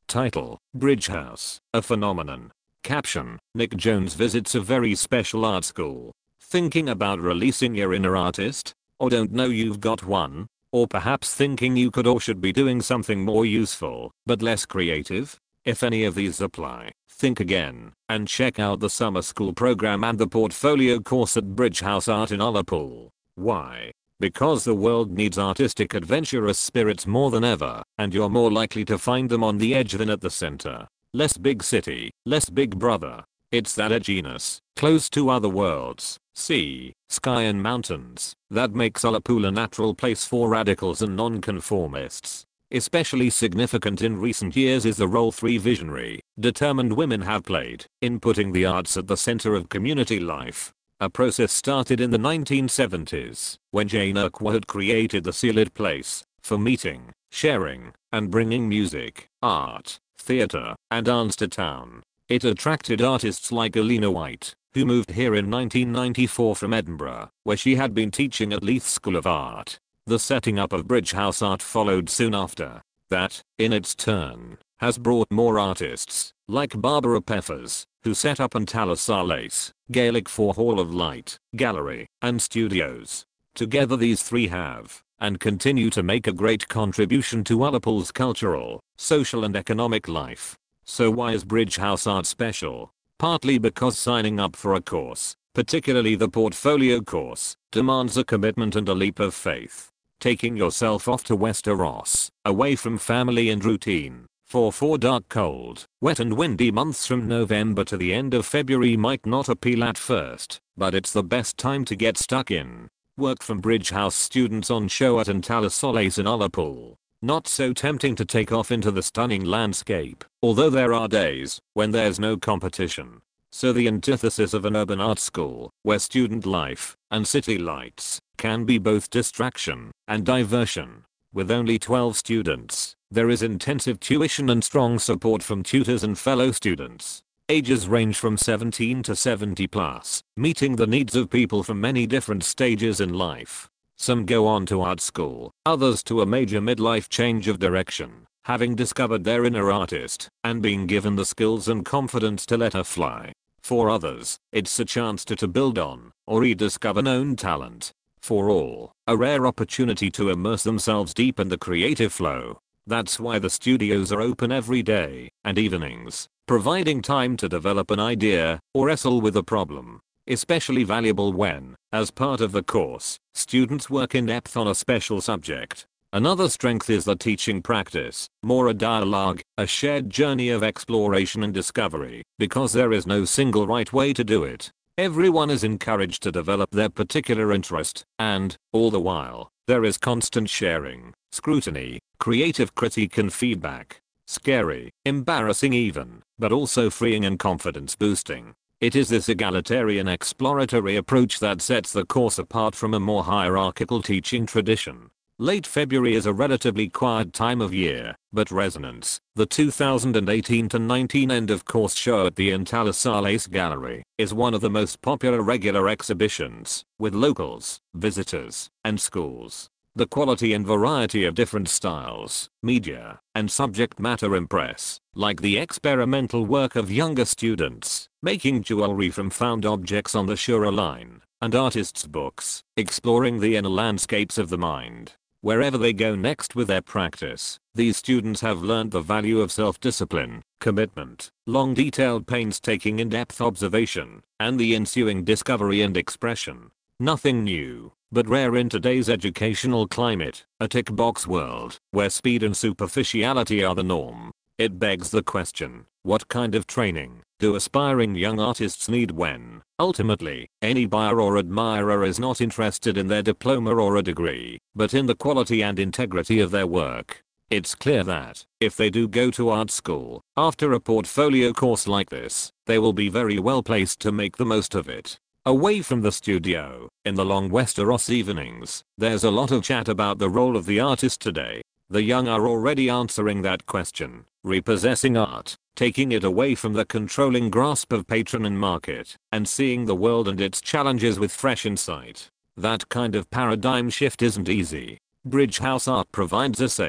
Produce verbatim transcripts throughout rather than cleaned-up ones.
Title: Bridge House, a phenomenon. Caption: Nick Jones visits a very special art school. Thinking about releasing your inner artist? Or don't know you've got one? Or perhaps thinking you could or should be doing something more useful, but less creative? If any of these apply, think again, and check out the summer school program and the portfolio course at Bridge House Art in Ullapool. Why? Because the world needs artistic adventurous spirits more than ever, and you're more likely to find them on the edge than at the center. Less big city, less big brother. It's that edginess, close to other worlds, sea, sky and mountains, that makes Ullapool a natural place for radicals and nonconformists. Especially significant in recent years is the role three visionary, determined women have played in putting the arts at the center of community life. A process started in the nineteen seventies, when Jane Urquhart had created the Sealed Place, for meeting, sharing, and bringing music, art, theater, and dance to town. It attracted artists like Alina White, who moved here in nineteen ninety-four from Edinburgh, where she had been teaching at Leith School of Art. The setting up of Bridge House Art followed soon after. That, in its turn, has brought more artists, like Barbara Peffers, who set up Antalya Gaelic for Hall of Light, Gallery, and Studios. Together these three have, and continue to make a great contribution to Ullapool's cultural, social and economic life. So why is Bridge House Art special? Partly because signing up for a course, particularly the portfolio course, demands a commitment and a leap of faith. Taking yourself off to Westeros, away from family and routine, for four dark cold, wet and windy months from November to the end of February might not appeal at first, but it's the best time to get stuck in. Work from Bridge House students on show at Antalya in Ullapool. Not so tempting to take off into the stunning landscape, although there are days when there's no competition. So the antithesis of an urban art school, where student life and city lights can be both distraction and diversion. With only twelve students, there is intensive tuition and strong support from tutors and fellow students. Ages range from seventeen to seventy plus, meeting the needs of people from many different stages in life. Some go on to art school, others to a major midlife change of direction, having discovered their inner artist and being given the skills and confidence to let her fly. For others, it's a chance to, to build on or rediscover known talent. For all, a rare opportunity to immerse themselves deep in the creative flow. That's why the studios are open every day and evenings, providing time to develop an idea or wrestle with a problem. Especially valuable when, as part of the course, students work in depth on a special subject. Another strength is the teaching practice, more a dialogue, a shared journey of exploration and discovery, because there is no single right way to do it. Everyone is encouraged to develop their particular interest, and, all the while, there is constant sharing, scrutiny, creative critique and feedback. Scary, embarrassing even, but also freeing and confidence boosting. It is this egalitarian exploratory approach that sets the course apart from a more hierarchical teaching tradition. Late February is a relatively quiet time of year, but Resonance, the two thousand eighteen to nineteen end of course show at the Antalya Gallery, is one of the most popular regular exhibitions, with locals, visitors, and schools. The quality and variety of different styles, media, and subject matter impress, like the experimental work of younger students, making jewelry from found objects on the Shura line, and artists' books, exploring the inner landscapes of the mind. Wherever they go next with their practice, these students have learned the value of self-discipline, commitment, long detailed painstaking in-depth observation, and the ensuing discovery and expression. Nothing new, but rare in today's educational climate, a tick box world, where speed and superficiality are the norm. It begs the question, what kind of training do aspiring young artists need when, ultimately, any buyer or admirer is not interested in their diploma or a degree, but in the quality and integrity of their work? It's clear that, if they do go to art school, after a portfolio course like this, they will be very well placed to make the most of it. Away from the studio, in the long Westeros evenings, there's a lot of chat about the role of the artist today. The young are already answering that question, repossessing art, taking it away from the controlling grasp of patron and market, and seeing the world and its challenges with fresh insight. That kind of paradigm shift isn't easy. Bridge House Art provides a safe,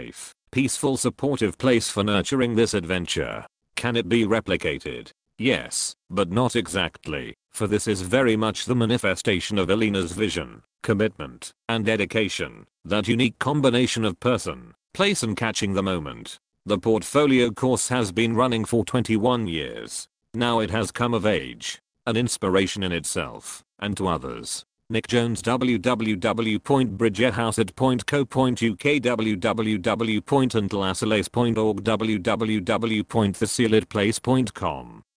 peaceful supportive place for nurturing this adventure. Can it be replicated? Yes, but not exactly, for this is very much the manifestation of Alina's vision, commitment, and dedication, that unique combination of person, place and catching the moment. The portfolio course has been running for twenty-one years. Now it has come of age, an inspiration in itself, and to others. Nick Jones w w w dot bridget housett dot co dot u k w w w dot untilasalace dot org w w w dot the sealed place dot com